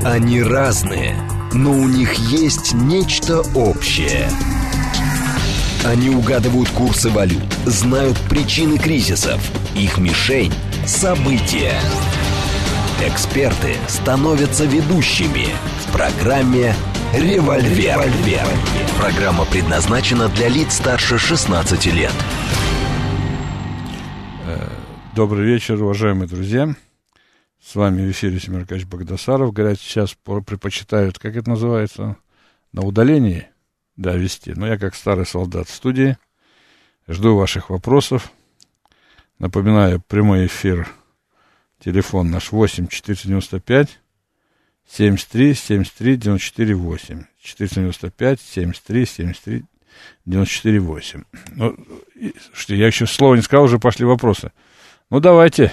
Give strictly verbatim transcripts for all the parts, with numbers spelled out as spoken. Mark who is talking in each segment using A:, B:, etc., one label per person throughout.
A: Они разные, но у них есть нечто общее. Они угадывают курсы валют, знают причины кризисов. Их мишень – события. Эксперты становятся ведущими в программе «Револьвер». Программа предназначена для лиц старше шестнадцати лет.
B: Добрый вечер, уважаемые друзья. С вами в эфире Семен Аркадьевич Багдасаров. Говорят, сейчас предпочитают, как это называется, на удалении, да, вести. Но я, как старый солдат в студии, жду ваших вопросов. Напоминаю, прямой эфир, телефон наш восемь четыреста девяносто пять семьдесят три семьдесят три девяносто четыре восемь. четыреста девяносто пять семьдесят три семьдесят три девяносто четыре восемь. Ну, что, я еще слова не сказал, уже пошли вопросы. Ну, давайте.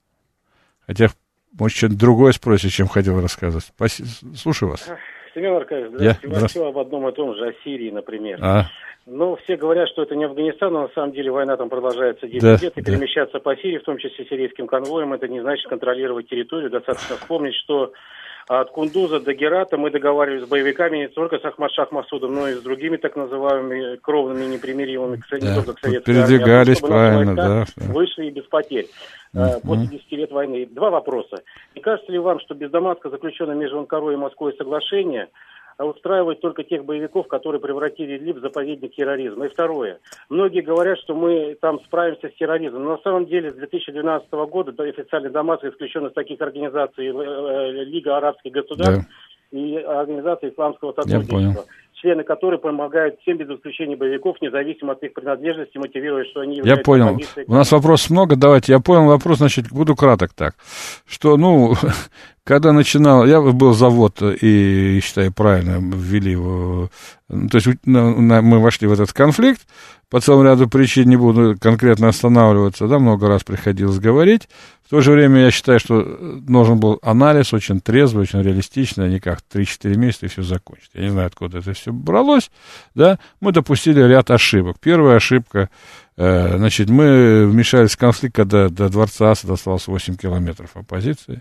B: Хотя, может, что-то другое спросите, чем хотел рассказывать. Спасибо. Слушаю вас.
C: Семен Аркадьевич, здравствуйте. Я? Здравствуйте. Все об одном и том же, о Сирии, например. А? Ну, все говорят, что это не Афганистан, но на самом деле война там продолжается десять да, лет, и да. перемещаться по Сирии, в том числе сирийским конвоем, это не значит контролировать территорию. Достаточно вспомнить, что от Кундуза до Герата мы договаривались с боевиками не только с Ахмад Шах Масудом, но и с другими так называемыми кровными непримиримыми, кстати, да, не только к советской армии,
B: передвигались, а правильно, да, да.
C: Вышли и без потерь. Uh-huh. После десяти лет войны. Два вопроса. Не кажется ли вам, что без Дамаска заключено между Анкарой и Москвой соглашение устраивает только тех боевиков, которые превратили Идлиб в заповедник терроризма? И второе. Многие говорят, что мы там справимся с терроризмом. Но на самом деле с две тысячи двенадцатого года официально Дамаск исключен из таких организаций Лига арабских государств да. и Организация исламского сотрудничества, члены которой помогают всем без исключения боевиков, независимо от их принадлежности, мотивируя, что они являются...
B: Я понял. У нас вопросов много. Давайте, я понял вопрос, значит, буду краток так. Что, ну, когда начинал... Я был завод, и, считаю, правильно ввели его... То есть мы вошли в этот конфликт, по целому ряду причин, не буду конкретно останавливаться, да, много раз приходилось говорить. В то же время я считаю, что нужен был анализ очень трезвый, очень реалистичный, а не как три-четыре месяца и все закончить. Я не знаю, откуда это все бралось, да. Мы допустили ряд ошибок. Первая ошибка, э, значит, мы вмешались в конфликт, когда до дворца Асада осталось восемь километров оппозиции.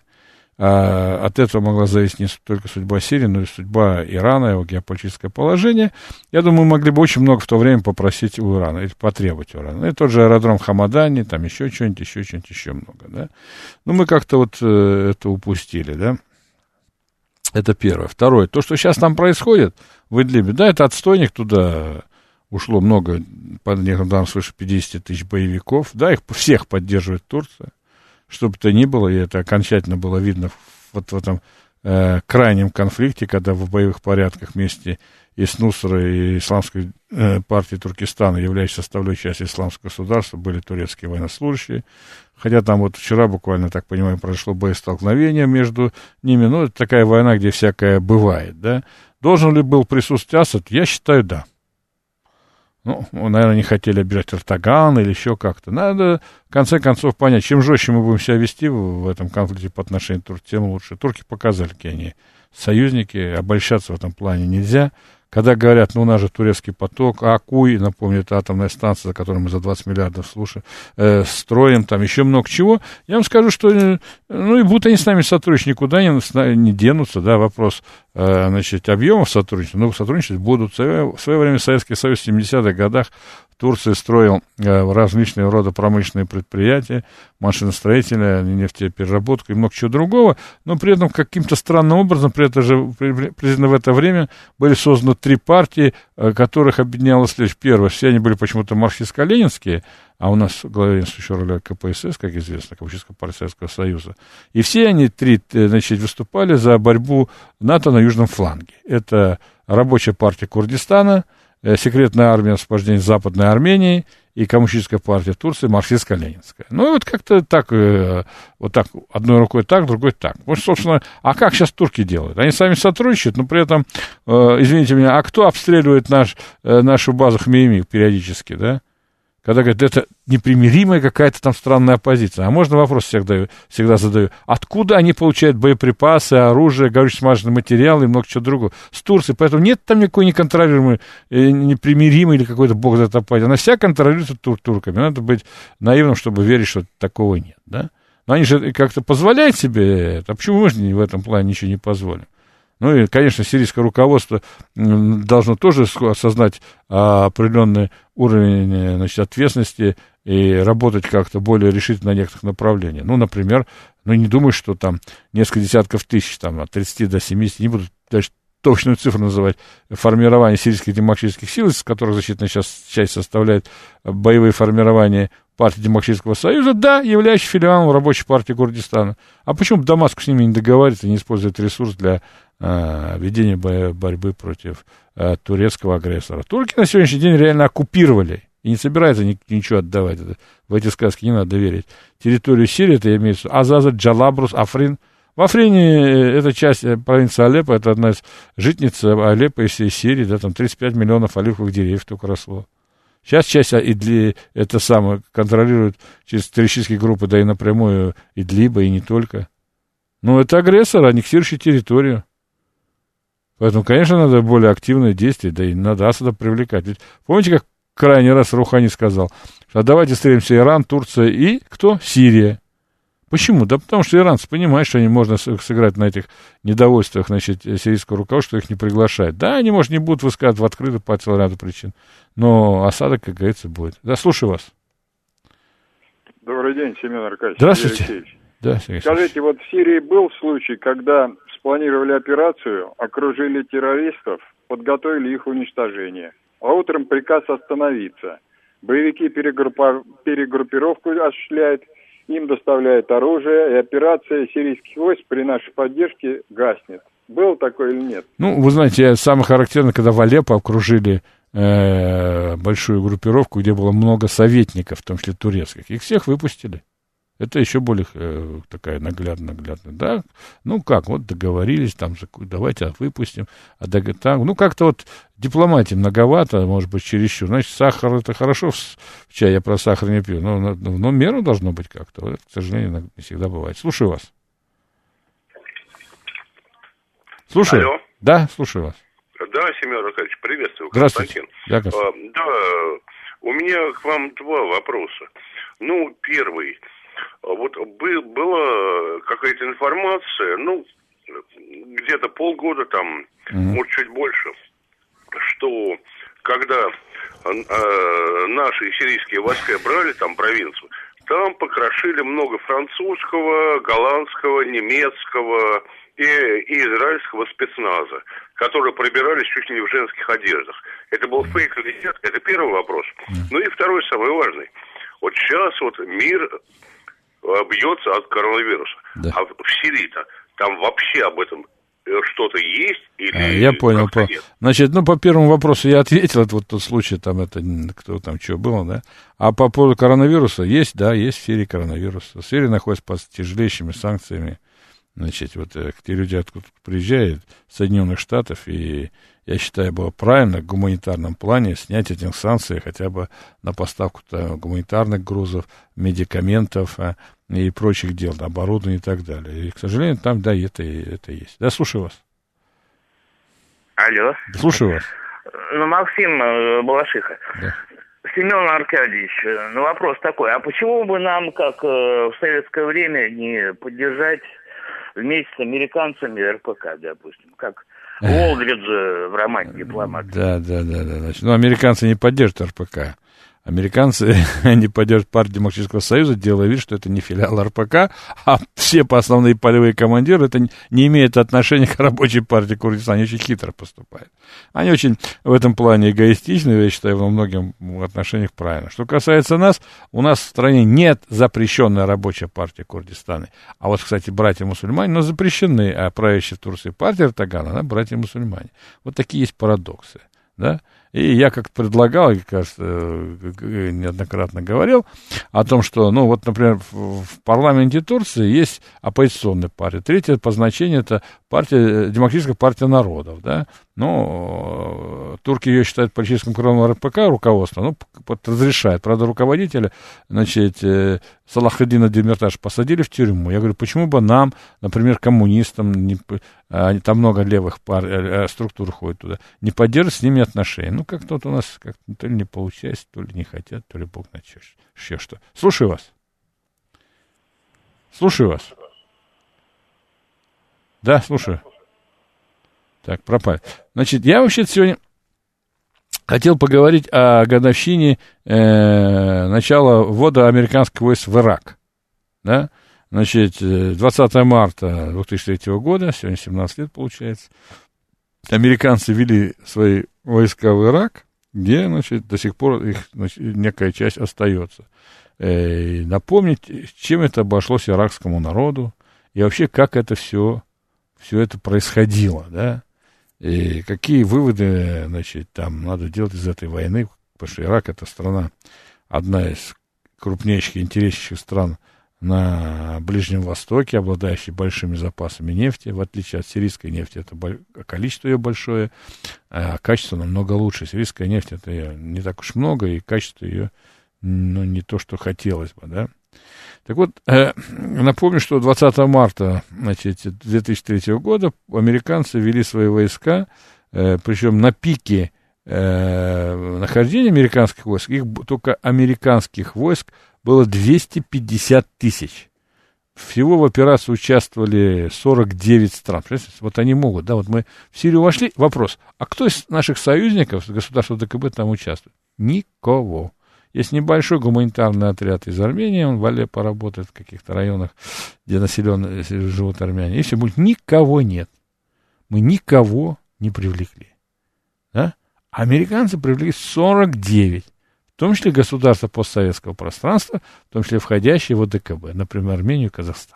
B: А от этого могла зависеть не только судьба Сирии, но и судьба Ирана, его геополитическое положение. Я думаю, мы могли бы очень много в то время попросить у Ирана, или потребовать у Ирана. И тот же аэродром Хамадани, там еще что-нибудь, еще что-нибудь, еще много, да. Но мы как-то вот э, это упустили, да. Это первое. Второе. То, что сейчас там происходит в Идлибе, да, это отстойник, туда ушло много, по некоторым данным, свыше пятьдесят тысяч боевиков, да, их всех поддерживает Турция. Что бы то ни было, и это окончательно было видно вот в этом э, крайнем конфликте, когда в боевых порядках вместе и с Нусрой, и Исламской э, партией Туркестана, являющейся составной частью исламского государства, были турецкие военнослужащие. Хотя там вот вчера буквально, так понимаю, произошло боестолкновение между ними. Ну, это такая война, где всякое бывает, да. Должен ли был присутствовать Асад? Я считаю, да. Ну, наверное, не хотели обижать Эрдоган или еще как-то. Надо, в конце концов, понять, чем жестче мы будем себя вести в, в этом конфликте по отношению к Турции, тем лучше. Турки показали, какие они союзники, обольщаться в этом плане нельзя. Когда говорят, ну, у нас же турецкий поток, Акуй, напомню, это атомная станция, за которую мы за двадцать миллиардов слушаем, э, строим, там еще много чего, я вам скажу, что, ну, и будут они с нами сотрудничать, никуда не, не денутся, да, вопрос, э, значит, объемов сотрудничества, но сотрудничать будут. В свое, в свое время Советский Союз в семидесятых годах в Турции строил э, различные рода промышленные предприятия, машиностроительные, нефтепереработку и много чего другого, но при этом каким-то странным образом, при это же, приблизительно в это время были созданы три партии, которых объединяло следующее. Первое, все они были почему-то марксистско-ленинские, а у нас главенствующая роль ка пэ эс эс, как известно, Коммунистическая партия Советского Союза. И все они, три, значит, выступали за борьбу НАТО на южном фланге. Это Рабочая партия Курдистана, секретная армия освобождения Западной Армении и Коммунистическая партия Турции, марксистско-ленинская. Ну, и вот как-то так, вот так, одной рукой так, другой так. Вот, собственно, а как сейчас турки делают? Они сами сотрудничают, но при этом, извините меня, а кто обстреливает наш, нашу базу Хмеймим периодически, да? Когда говорят, это непримиримая какая-то там странная оппозиция. А можно вопрос всегда, всегда задаю. Откуда они получают боеприпасы, оружие, горюче-смазочный материал и много чего другого? С Турции. Поэтому нет там никакой неконтролируемой, непримиримой или какой-то бог за это оппозиции. Она вся контролируется тур- турками. Надо быть наивным, чтобы верить, что такого нет. Да? Но они же как-то позволяют себе это. А почему мы же в этом плане ничего не позволим? Ну и, конечно, сирийское руководство должно тоже осознать определенный уровень, значит, ответственности и работать как-то более решительно на некоторых направлениях. Ну, например, ну не думаю, что там несколько десятков тысяч, там, от тридцати до семидесяти, не буду даже точную цифру называть, формирование сирийских демократических сил, из которых защитная сейчас часть составляет боевые формирования партии Демократического Союза, да, являющийся филиалом рабочей партии Курдистана. А почему бы Дамаск с ними не договаривается и не использует ресурс для а, ведения бо- борьбы против а, турецкого агрессора? Турки на сегодняшний день реально оккупировали и не собираются ни- ничего отдавать. В эти сказки не надо верить. Территорию Сирии, это имеется в виду Азаза, Джалабрус, Африн. В Африне это часть провинции Алеппо, это одна из житниц Алеппо и всей Сирии, да, там тридцать пять миллионов оливковых деревьев только росло. Сейчас часть Идли, это самое, контролирует через террористические группы, да и напрямую Идлиба, и не только. Но это агрессор, аннексирующий территорию. Поэтому, конечно, надо более активные действия, да и надо Асада привлекать. Ведь помните, как крайний раз Рухани сказал, что давайте встретимся Иран, Турция и кто? Сирия. Почему? Да потому что иранцы понимают, что они можно сыграть на этих недовольствах, значит, сирийского руководства, что их не приглашают. Да, они, может, не будут высказывать в открытую по целому ряду причин, но осадок, как говорится, будет. Да, слушаю вас.
D: Добрый день, Семен Аркадьевич.
B: Здравствуйте. Да, Сергей
D: Скажите, вот в Сирии был случай, когда спланировали операцию, окружили террористов, подготовили их уничтожение, а утром приказ остановиться. Боевики перегруппа... перегруппировку осуществляют, им доставляют оружие, и операция сирийских войск при нашей поддержке гаснет. Было такое или нет?
B: Ну, вы знаете, самое характерное, когда в Алеппо окружили э, большую группировку, где было много советников, в том числе турецких. Их всех выпустили. Это еще более э, такая наглядно-наглядная. Да? Ну как, вот договорились, там, давайте выпустим. А дог... там, ну как-то вот дипломатии многовато, может быть, чересчур. Значит, сахар это хорошо в, в чай, я про сахар не пью, но, но, но меру должно быть как-то. Вот, к сожалению, не всегда бывает. Слушаю вас. Слушаю.
E: Алло.
B: Да, слушаю вас.
E: Да, Семен Аркадьевич, приветствую.
B: Здравствуйте. Да,
E: а, да, у меня к вам два вопроса. Ну, первый. Вот был, была какая-то информация, ну, где-то полгода там, mm-hmm. может, чуть больше, что когда э, наши сирийские войска брали там провинцию, там покрошили много французского, голландского, немецкого и, и израильского спецназа, которые пробирались чуть ли не в женских одеждах. Это был фейк или нет? Это первый вопрос. Mm-hmm. Ну и второй, самый важный. Вот сейчас вот мир бьется от коронавируса. Да. А в Сирии-то там вообще об этом что-то есть или
B: а, я понял. По... Нет? Значит, ну, по первому вопросу я ответил, это вот тот случай, там, это, кто там, что было, да. А по поводу коронавируса, есть, да, есть в Сирии коронавирус. Сирия находится под тяжелейшими санкциями. Значит, вот те люди, откуда приезжают, из Соединенных Штатов, и я считаю, было правильно в гуманитарном плане снять эти санкции хотя бы на поставку гуманитарных грузов, медикаментов а, и прочих дел, оборудования и так далее. И, к сожалению, там, да, это, это есть. Да, слушаю вас.
F: Алло.
B: Слушаю вас.
F: Ну, Максим Балашиха.
B: Да.
F: Семен Аркадьевич, ну, вопрос такой. А почему бы нам, как в советское время, не поддержать вместе с американцами эр пэ ка, допустим, как Уолдридж в романе «Дипломат».
B: Да, да, да, да. Значит, ну, американцы не поддержат эр пэ ка. Американцы не поддержат партию Демократического Союза, делая вид, что это не филиал эр пэ ка, а все основные полевые командиры, это не имеет отношения к рабочей партии Курдистана, они очень хитро поступают. Они очень в этом плане эгоистичны, я считаю, во многих отношениях правильно. Что касается нас, у нас в стране нет запрещенной рабочей партии Курдистана. А вот, кстати, братья-мусульмане, но запрещены, а правящая в Турции партия Эрдогана, она братья-мусульмане. Вот такие есть парадоксы, да. И я как предлагал, кажется, неоднократно говорил о том, что, ну, вот, например, в, в парламенте Турции есть оппозиционная партия. Третья по значению — это партия, Демократическая партия народов, да. Ну, турки ее считают политическим крылом эр пэ ка, руководство, ну, разрешает. Правда, руководителя, значит, Салахеддина Демирташ посадили в тюрьму. Я говорю, почему бы нам, например, коммунистам, не, там много левых пар, структур ходит туда, не поддерживать с ними отношения? Ну, как-то вот у нас как-то то ли не получается, то ли не хотят, то ли Бог знает еще что. Слушаю вас. Слушаю вас. Да, слушаю. Так, пропали. Значит, я вообще сегодня хотел поговорить о годовщине э, начала ввода американских войск в Ирак. Да? Значит, двадцатого марта две тысячи третьего года, сегодня семнадцать лет получается, американцы ввели свои войска в Ирак, где, значит, до сих пор их, значит, некая часть остается. И напомнить, чем это обошлось иракскому народу, и вообще, как это все, все это происходило, да, и какие выводы, значит, там надо делать из этой войны, потому что Ирак — это страна, одна из крупнейших и интереснейших стран на Ближнем Востоке, обладающий большими запасами нефти, в отличие от сирийской нефти, это количество ее большое, а качество намного лучше. Сирийская нефть, это не так уж много, и качество ее, ну, не то, что хотелось бы, да. Так вот, э, напомню, что двадцатого марта, значит, две тысячи третьего года американцы ввели свои войска, э, причем на пике э, нахождения американских войск, их только американских войск было двести пятьдесят тысяч. Всего в операции участвовали сорок девять стран. Вот они могут, да, вот мы в Сирию вошли. Вопрос, а кто из наших союзников, государства ДКБ, там участвует? Никого. Есть небольшой гуманитарный отряд из Армении, он в Алеппо работает в каких-то районах, где населенные живут армяне. И все, будет, никого нет. Мы никого не привлекли. Да? Американцы привлекли сорок девять. В том числе государства постсоветского пространства, в том числе входящие в ОДКБ, например, Армению и Казахстан.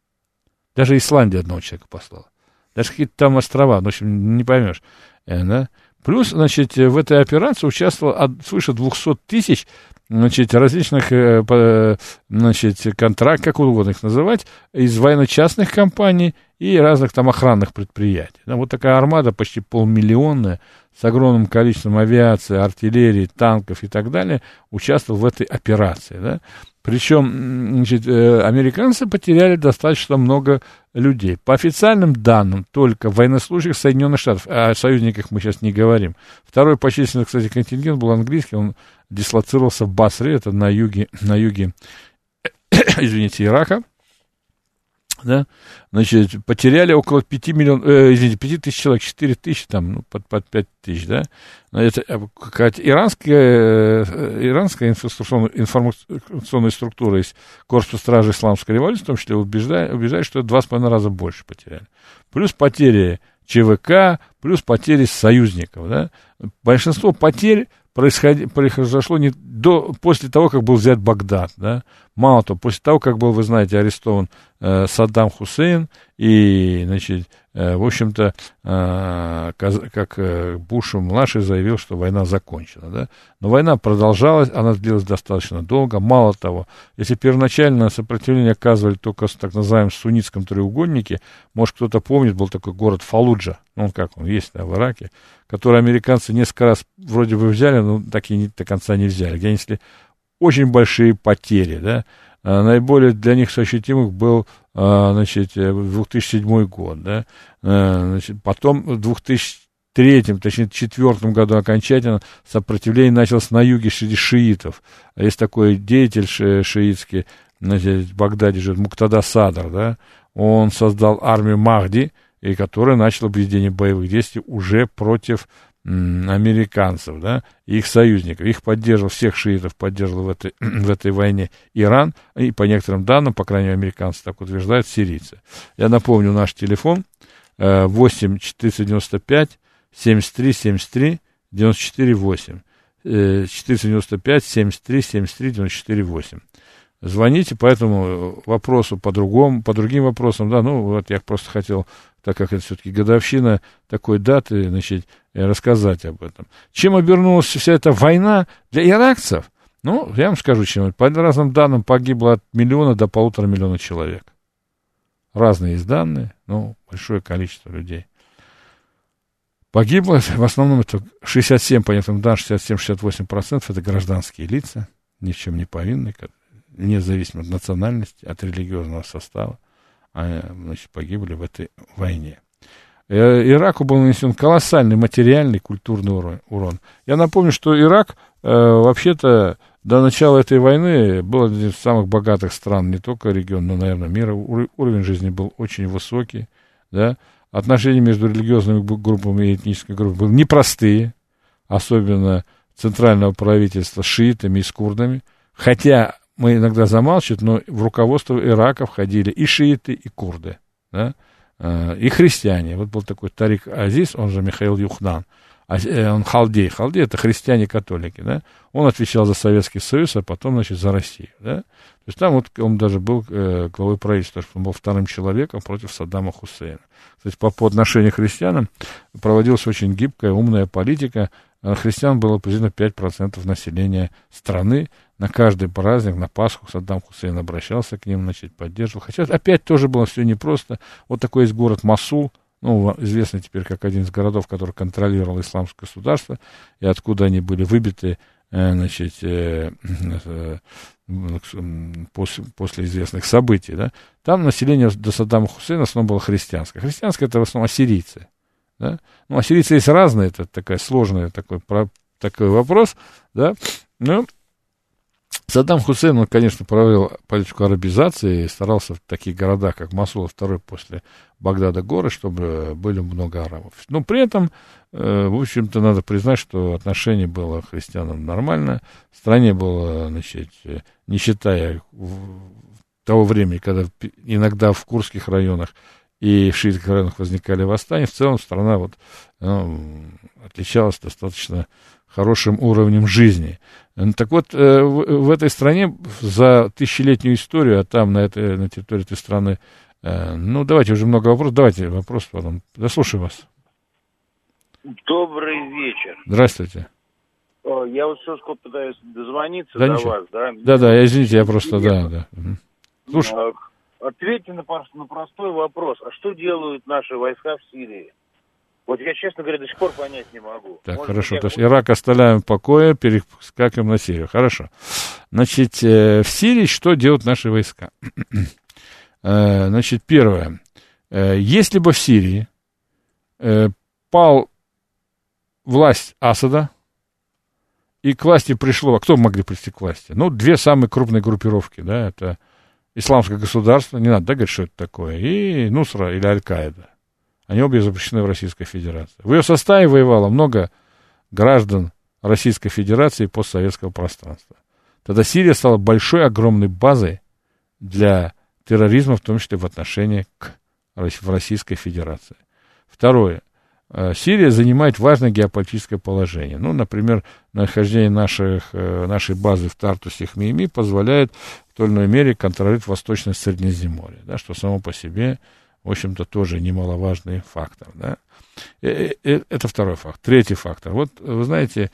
B: Даже Исландия одного человека послала. Даже какие-то там острова, в общем, не поймешь. Э, да? Плюс, значит, в этой операции участвовало от, свыше двести тысяч, значит, различных, э, значит, контрактов, как угодно их называть, из военно-частных компаний и разных там охранных предприятий. Да, вот такая армада, почти полмиллионная, с огромным количеством авиации, артиллерии, танков и так далее, участвовал в этой операции. Да. Причем, значит, американцы потеряли достаточно много людей. По официальным данным, только военнослужащих Соединенных Штатов, о союзниках мы сейчас не говорим. Второй по численности, кстати, контингент был английский, он дислоцировался в Басре, это на юге, на юге, извините, Ирака. Да, значит, потеряли около пяти миллионов, э, извините, пяти тысяч человек, четыре тысячи, там, ну, под, под пять тысяч, да. Это какая-то иранская, э, иранская информационная структура из Корпуса стражи исламской революции, в том числе убеждает, убеждает, что два с половиной раза больше потеряли. Плюс потери ЧВК, плюс потери союзников, да. Большинство потерь происходи, произошло не до, после того, как был взят Багдад, да. Мало того, после того, как был, вы знаете, арестован э, Саддам Хусейн, и, значит, э, в общем-то, э, как э, Буш-младший заявил, что война закончена, да. Но война продолжалась, она длилась достаточно долго. Мало того, если первоначально сопротивление оказывали только в так называемом суннитском треугольнике, может, кто-то помнит, был такой город Фаллуджа, ну, как он есть, да, в Ираке, который американцы несколько раз вроде бы взяли, но так и не, до конца не взяли, где несли очень большие потери, да. А, наиболее для них ощутимых был, а, значит, две тысячи седьмой год, да. А, значит, потом в две тысячи третьем, точнее, в две тысячи четвёртом году окончательно сопротивление началось на юге среди шиитов. Есть такой деятель ши- шиитский, значит, в Багдаде живет, Муктада Садр, да. Он создал армию Махди, и которая начала введение боевых действий уже против м, американцев, да, и их союзников. Их поддерживал, всех шиитов поддерживал в этой, в этой войне Иран, и по некоторым данным, по крайней мере, американцы так утверждают, сирийцы. Я напомню наш телефон э, восемь четыреста девяносто пять семьдесят три семьдесят три девяносто четыре восемь. Э, четыреста девяносто пять семьдесят три семьдесят три девяносто четыре восемь. Звоните по этому вопросу, по другому, по другим вопросам, да, ну, вот я просто хотел, так как это все-таки годовщина такой даты, значит, рассказать об этом. Чем обернулась вся эта война для иракцев? Ну, я вам скажу, чем. По разным данным погибло от миллиона до полутора миллиона человек. Разные есть данные, но большое количество людей. Погибло, в основном это шестьдесят семь, по некоторым данным, шестьдесят семь - шестьдесят восемь процентов это гражданские лица, ни в чем не повинные, независимо от национальности, от религиозного состава, а, значит, погибли в этой войне. Ираку был нанесен колоссальный материальный, культурный урон. Я напомню, что Ирак, э, вообще-то, до начала этой войны был один из самых богатых стран, не только региона, но, наверное, мира. Уровень жизни был очень высокий, да. отношения между религиозными группами и этническими группами были непростые, особенно центрального правительства с шиитами и с курдами, хотя мы иногда замалчиваем, но в руководство Ирака входили и шииты, и курды, да, и христиане. Вот был такой Тарик Азиз, он же Михаил Юхнан, он халдей. Халдей — это христиане-католики, да. Он отвечал за Советский Союз, а потом, значит, за Россию, да. То есть там вот он даже был э, главой правительства, что он был вторым человеком против Саддама Хусейна. Кстати, по, по отношению к христианам проводилась очень гибкая, умная политика. Христиан было приблизительно пять процентов населения страны. На каждый праздник, на Пасху Саддам Хусейн обращался к ним, значит, поддерживал. Хотя опять тоже было все непросто. Вот такой есть город Мосул, ну, известный теперь как один из городов, который контролировал исламское государство, и откуда они были выбиты, значит, после, после известных событий, да. Там население до Саддама Хусейна в основном было христианское. Христианское — это в основном ассирийцы, да. Ну, ассирийцы есть разные, это такая сложная такой, такой вопрос, да. Ну, Саддам Хусейн, он, конечно, провел политику арабизации и старался в таких городах, как Мосул, второй после Багдада горы, чтобы были много арабов. Но при этом, в общем-то, надо признать, что отношение было к христианам нормально. В стране было, значит, не считая того времени, когда иногда в курдских районах и в шиитских районах возникали восстания, в целом страна вот, ну, отличалась достаточно хорошим уровнем жизни. Так вот, в этой стране за тысячелетнюю историю, а там, на, этой, на территории этой страны, ну, давайте, уже много вопросов, давайте вопрос потом. Да, слушаю вас.
G: Добрый вечер.
B: Здравствуйте.
G: Я вот все сколько пытаюсь дозвониться
B: да,
G: до
B: ничего.
G: вас, да?
B: Да, да, извините, я просто, да, да.
G: Слушай. Ответьте на, на простой вопрос. А что делают наши войска в Сирии? Вот я, честно говоря, до сих пор понять не могу.
B: Так,
G: Может,
B: хорошо.
G: я...
B: То есть Ирак оставляем в покое, перескакиваем на Сирию. Хорошо. Значит, э, в Сирии что делают наши войска? э, значит, первое. Э, если бы в Сирии э, пал власть Асада, и к власти пришло... А кто могли прийти к власти? Ну, две самые крупные группировки, да, это Исламское государство, не надо, да, говорить, что это такое, и Нусра или Аль-Каида. Они обе запрещены в Российской Федерации. В ее составе воевало много граждан Российской Федерации и постсоветского пространства. Тогда Сирия стала большой, огромной базой для терроризма, в том числе в отношении к в Российской Федерации. Второе. Сирия занимает важное геополитическое положение. Ну, например, нахождение наших, нашей базы в Тартусе и Хмейми позволяет в той или иной мере контролировать Восточное Средиземноморье, да, что само по себе, в общем-то, тоже немаловажный фактор. Да. Это второй фактор. Третий фактор. Вот, вы знаете,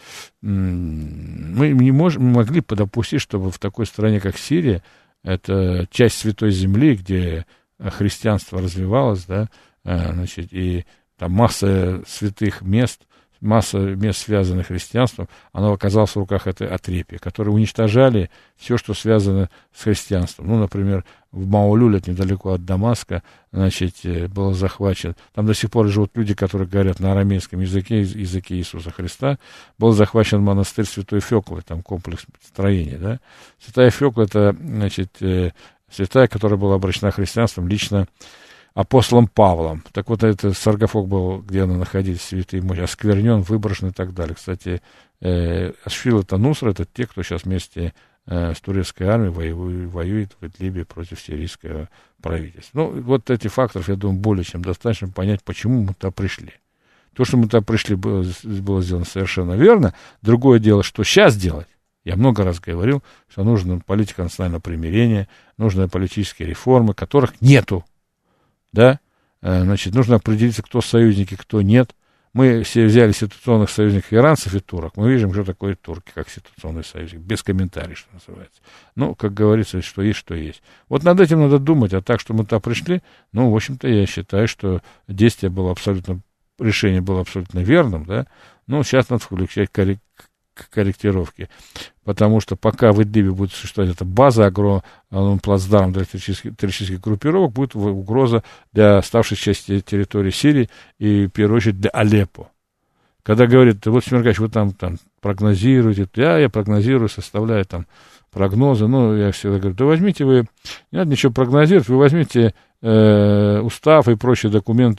B: мы не можем, мы могли допустить, чтобы в такой стране, как Сирия, это часть Святой Земли, где христианство развивалось, да, значит, и там масса святых мест, масса мест, связанных с христианством, оно оказалось в руках этой отрепья, которые уничтожали все, что связано с христианством. Ну, например, в Маулюле, недалеко от Дамаска, значит, было захвачено, там до сих пор живут люди, которые говорят на арамейском языке, языке Иисуса Христа, был захвачен монастырь Святой Феклы, там комплекс строений, да. Святая Фекла — это, значит, святая, которая была обращена христианством лично апостолом Павлом. Так вот, этот саркофаг был, где она находилась, святые мощи, осквернен, выброшен и так далее. Кстати, э, Ашфил и Нусра — это те, кто сейчас вместе э, с турецкой армией воюет, воюет в Идлибе против сирийского правительства. Ну, вот эти факторы, я думаю, более чем достаточно понять, почему мы туда пришли. То, что мы туда пришли, было, было сделано совершенно верно. Другое дело, что сейчас делать. Я много раз говорил, что нужна политика национального примирения, нужны политические реформы, которых нету. Да, значит, нужно определиться, кто союзники, кто нет. Мы все взяли ситуационных союзников иранцев и турок. Мы видим, что такое турки, как ситуационный союзник, без комментариев, что называется. Ну, как говорится, что есть, что есть. Вот над этим надо думать, а так, что мы туда пришли, ну, в общем-то, я считаю, что действие было абсолютно, решение было абсолютно верным, да. Ну, сейчас надо включать коррек- корректировки, потому что пока в Идлибе будет существовать эта база, огромный плацдарм для террористических, террористических группировок, будет угроза для оставшейся части территории Сирии и, в первую очередь, для Алеппо. Когда говорят, вот, Смергач, вы там, там прогнозируете, я, я прогнозирую, составляю там прогнозы, ну, я всегда говорю, да возьмите вы, не надо ничего прогнозировать, вы возьмите э, устав и прочие документы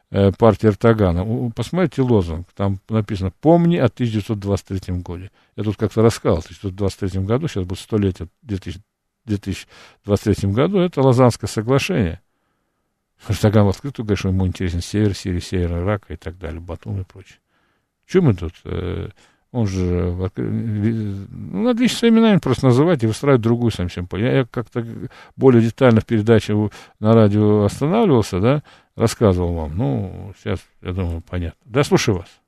B: э, партии Эрдогана. Посмотрите лозунг, там написано «Помни о тысяча девятьсот двадцать третьем годе». Я тут как-то рассказывал, в тысяча девятьсот двадцать третьем году, сейчас будет столетие в две тысячи двадцать третьем году, это Лозаннское соглашение. Эрдоган в открытую говорит, что ему интересен север Сирии, север Ирака и так далее, Батум и прочее. Что мы тут? Э, он же... Ну, надо вещи своими именами просто называть и выстраивать другую совсем. Я, я как-то более детально в передаче на радио останавливался, да, рассказывал вам. Ну, сейчас, я думаю, понятно. Да, слушаю вас.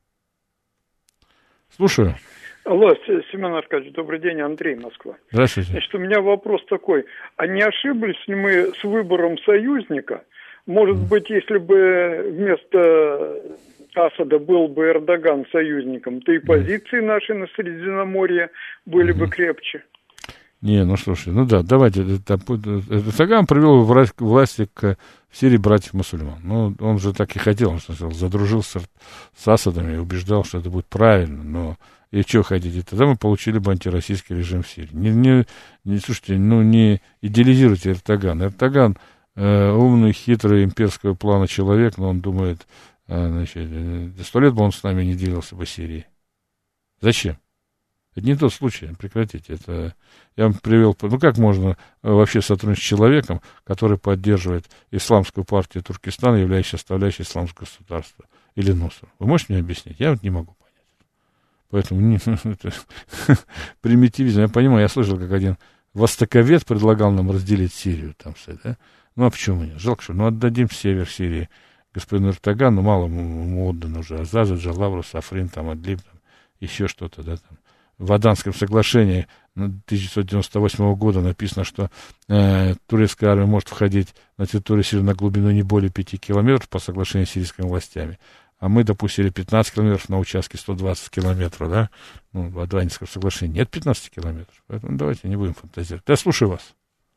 B: Слушаю.
H: Алло, Семен Аркадьевич, добрый день, Андрей, Москва.
B: Здравствуйте.
H: Значит, у меня вопрос такой. А не ошиблись ли мы с выбором союзника? Может быть, если бы вместо Асада был бы Эрдоган союзником, то и позиции наши на Средиземноморье были бы крепче.
B: Не, ну слушай, ну да, давайте. Эрдоган привел власть, власти к в Сирии братьев-мусульман. Ну, он же так и хотел, он сначала задружился с Асадом и убеждал, что это будет правильно, но и что хотите, тогда мы получили бы антироссийский режим в Сирии. Не, не, не слушайте, ну не идеализируйте Эрдогана. Эрдоган э, умный, хитрый, имперского плана человек, но он думает, э, значит, сто лет бы он с нами не делился бы Сирией. Зачем? Это не тот случай, прекратите. Это я вам привел... Ну, как можно вообще сотрудничать с человеком, который поддерживает исламскую партию Туркестана, являющейся составляющей исламского государства, или Нусру? Вы можете мне объяснить? Я вот не могу понять. Поэтому не, это, примитивизм. Я понимаю, я слышал, как один востоковед предлагал нам разделить Сирию. Там, да? Ну, а почему нет? Жалко, что ну, отдадим север Сирии господину Эрдогану, мало ему отдано уже. Азаза, Джалавру, Сафрин, там, Адлиб, там, еще что-то, да, там. В Аданском соглашении тысяча девятьсот девяносто восьмого года написано, что э, турецкая армия может входить на территорию Сирии на глубину не более пяти километров по соглашению с сирийскими властями. А мы допустили пятнадцать километров на участке сто двадцать километров, да? Ну, в Аданском соглашении нет пятнадцати километров. Поэтому давайте не будем фантазировать. Я слушаю вас.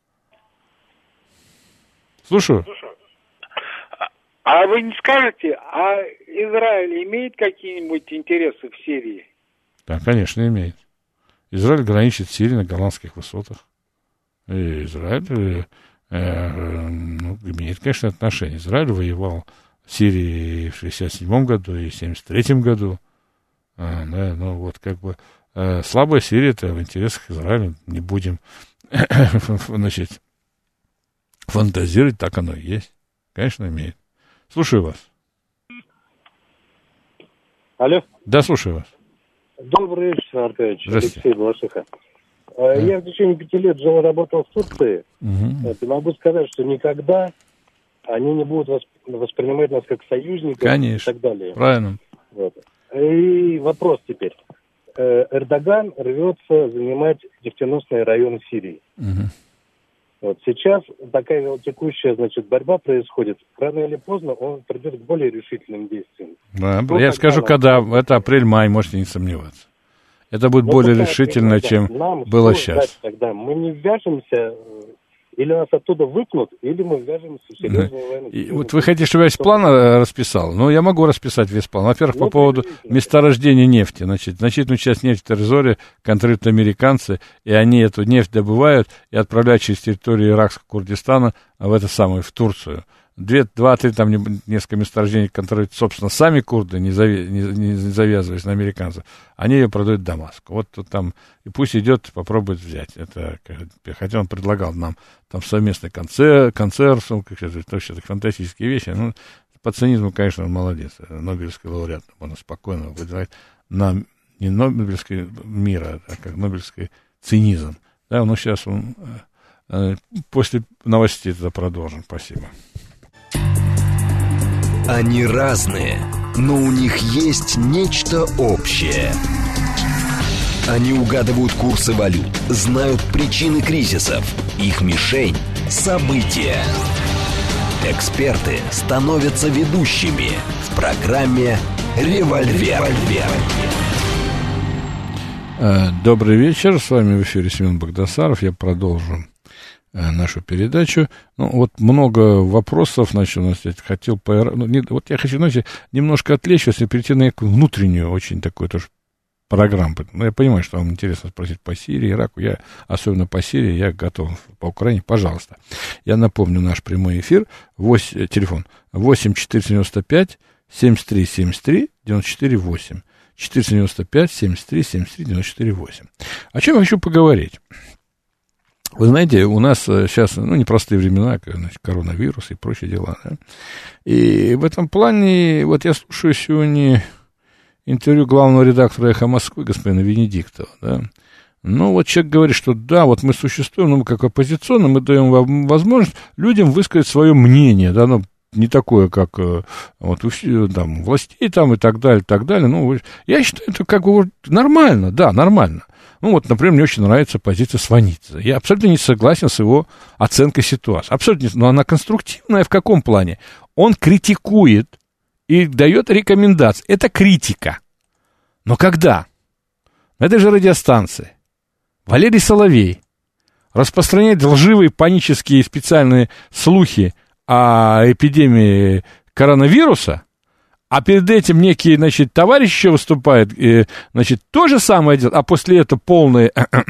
B: Слушаю.
I: А вы не скажете, а Израиль имеет какие-нибудь интересы в Сирии?
B: Да, конечно, имеет. Израиль граничит с Сирией на Голландских высотах. И Израиль э, э, ну, имеет, конечно, отношение. Израиль воевал в Сирии в шестьдесят седьмом году и в семьдесят третьем году. А, да, ну, вот как бы э, слабая Сирия — это в интересах Израиля. Не будем, значит, фантазировать, так оно и есть. Конечно, имеет. Слушаю вас.
J: Алло.
B: Да, слушаю вас.
J: Добрый вечер, Аркадьевич. Алексей Балашиха. А. Я в течение пяти лет жил и работал в Турции. Угу. И могу сказать, что никогда они не будут восп- воспринимать нас как союзников.
B: Конечно.
J: И так далее.
B: Правильно.
J: Вот. И вопрос теперь. Эрдоган рвется занимать нефтеносные районы Сирии. Угу. Вот сейчас такая вот текущая, значит, борьба происходит. Рано или поздно он придет к более решительным действиям.
B: Да, ну, я скажу, нам... когда, это апрель-май, можете не сомневаться. Это будет ну, более решительно, чем нам было сейчас.
J: Тогда мы не вяжемся, или нас оттуда выпнут, или мы вяжемся в серьезную да. войну.
B: И вот вы хотите, чтобы я весь план расписал? Ну, я могу расписать весь план. Во-первых, ну, по поводу месторождения нефти. Значит, значительную часть нефти в Терезоре контролируют американцы, и они эту нефть добывают и отправляют через территорию Иракского Курдистана в это самое, в Турцию. Две, два-три там несколько месторождений контролируют, собственно, сами курды, не, зави, не, не завязываясь на американцев. Они ее продают Дамаску. Вот там, и пусть идет, попробует взять. Это, хотя он предлагал нам там совместный концерт, концерт, вообще фантастические вещи. Ну, по цинизму, конечно, он молодец. Нобелевский лауреат, можно спокойно выдавать на не Нобелевский мира, а как Нобелевский цинизм. Да, ну сейчас он после новостей это продолжим. Спасибо.
A: Они разные, но у них есть нечто общее. Они угадывают курсы валют, знают причины кризисов. Их мишень – события. Эксперты становятся ведущими в программе «Револьвер».
B: Добрый вечер, с вами в эфире Семен Багдасаров. Я продолжу нашу передачу. Ну, вот много вопросов, значит, у нас я хотел по... ну, не, вот я хочу, знаете, немножко отвлечься и перейти на внутреннюю, очень такую тоже программ. Ну, я понимаю, что вам интересно спросить по Сирии, Ираку. Я, особенно по Сирии, я готов. По Украине, пожалуйста. Я напомню наш прямой эфир. восемь, телефон восемь четыреста девяносто пять семьдесят три семьдесят три девяносто четыре восемь. четыреста девяносто пять семьдесят три семьдесят три девяносто четыре восемь. О чем я хочу поговорить? Вы знаете, у нас сейчас, ну, непростые времена, значит, коронавирус и прочие дела, да? И в этом плане, вот я слушаю сегодня интервью главного редактора «Эхо Москвы» господина Венедиктова, да? Ну, вот человек говорит, что да, вот мы существуем, но мы как оппозиционно, мы даем возможность людям высказать свое мнение, да, ну, не такое, как вот, у там, властей там и так далее, и так далее. Ну, я считаю, это как бы нормально, да, нормально. Ну, вот, например, мне очень нравится позиция Сванидзе. Я абсолютно не согласен с его оценкой ситуации. Абсолютно, но она конструктивная в каком плане? Он критикует и дает рекомендации. Это критика. Но когда? На этой же радиостанции Валерий Соловей распространяет лживые панические специальные слухи о эпидемии коронавируса, а перед этим некий, значит, товарищ еще выступает, и, значит, то же самое делает, а после этого полный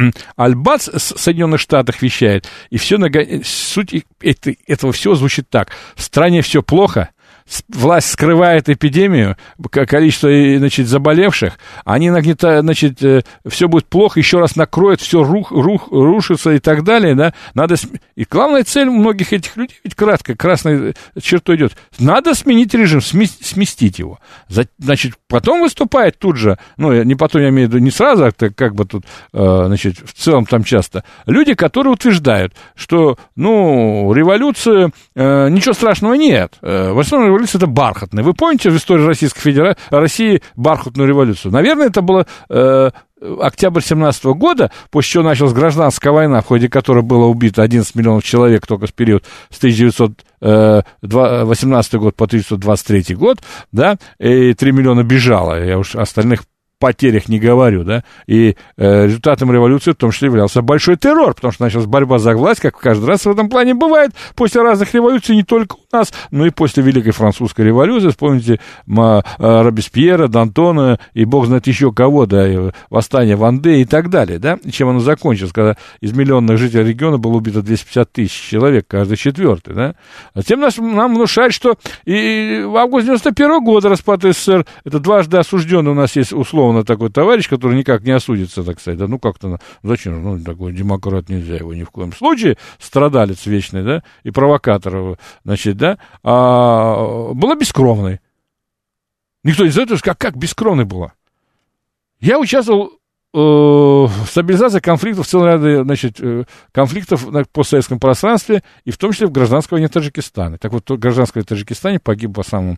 B: альбац в Соединенных Штатах вещает, и все, суть это, этого всего звучит так: в стране все плохо, власть скрывает эпидемию, количество, значит, заболевших, они нагнетают, значит, все будет плохо, еще раз накроют, все рух, рух, рушится и так далее, да, надо, и главная цель у многих этих людей, ведь кратко, красной чертой идет, надо сменить режим, сместить его, значит, потом выступает тут же, ну, не потом, я имею в виду, не сразу, а как бы тут, значит, в целом там часто, люди, которые утверждают, что, ну, революция, ничего страшного нет, в основном революция — это бархатная. Вы помните в истории Российской Федерации, России бархатную революцию? Наверное, это было э, октябрь семнадцатого года, после чего началась гражданская война, в ходе которой было убито одиннадцать миллионов человек только в период с тысяча девятьсот восемнадцатого года по тысяча девятьсот двадцать третий год, да, и три миллиона бежало, я уж остальных потерях не говорю, да, и э, результатом революции в том числе являлся большой террор, потому что началась борьба за власть, как каждый раз в этом плане бывает, после разных революций, не только у нас, но и после Великой Французской революции, вспомните ма, Робеспьера, Д'Антона и бог знает еще кого, да, и восстание Ванде и так далее, да, и чем оно закончилось, когда из миллионных жителей региона было убито двести пятьдесят тысяч человек, каждый четвертый, да, затем нас, нам внушают, что и в августе девяносто первого года распад СССР, это дважды осужденный у нас есть условно такой товарищ, который никак не осудится, так сказать, да, ну как-то, зачем, ну такой демократ нельзя его ни в коем случае, страдалец вечный, да, и провокатор, значит, да, а, была бескровной. Никто не знает, как, как бескровной была. Я участвовал э, в стабилизации конфликтов, в целом ряде, значит, э, конфликтов на постсоветском пространстве, и в том числе в гражданской войне Таджикистана. Так вот, в гражданской Таджикистане погиб по самым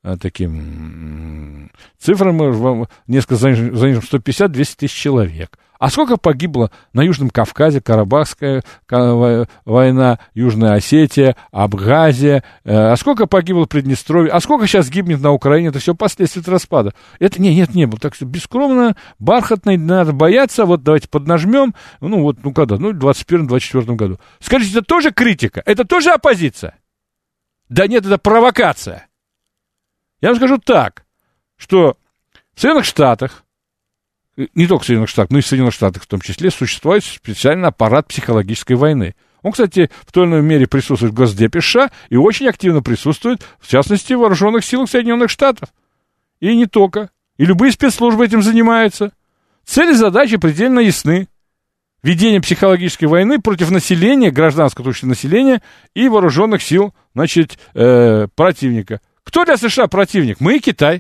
B: таким цифрам, несколько заниженным, сто пятьдесят - двести тысяч человек. А сколько погибло на Южном Кавказе, Карабахская война, Южная Осетия, Абхазия, а сколько погибло в Приднестровье, а сколько сейчас гибнет на Украине, это все последствия распада. Это нет, нет, не было. Так что бескровно, бархатно, не надо бояться, вот давайте поднажмем, ну вот, ну когда, ну в двадцать первом - двадцать четвёртом году. Скажите, это тоже критика? Это тоже оппозиция? Да нет, это провокация. Я вам скажу так, что в Соединенных Штатах, не только в Соединенных Штатах, но и в Соединенных Штатах в том числе, существует специальный аппарат психологической войны. Он, кстати, в той или иной мере присутствует в Госдепе США и очень активно присутствует, в частности, в вооруженных силах Соединенных Штатов. И не только. И любые спецслужбы этим занимаются. Цели и задачи предельно ясны. Ведение психологической войны против населения, гражданского точно населения и вооруженных сил, значит, э, противника. Кто для США противник? Мы и Китай.